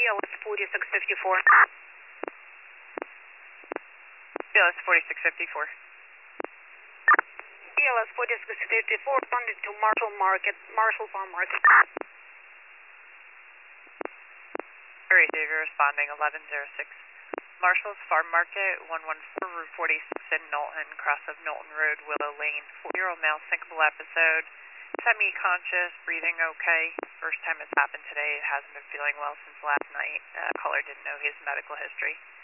BLS 4654. BLS 4654. BLS 4654 funded to Marshall Farm Market. Receiver responding 1106. Marshall's Farm Market, 114 Route 46 in Knowlton, cross of Knowlton Road, Willow Lane. 4-year-old male, syncopal episode. Semi-conscious, breathing okay. First time it's happened today. Hasn't been feeling well since last night. Caller didn't know his medical history.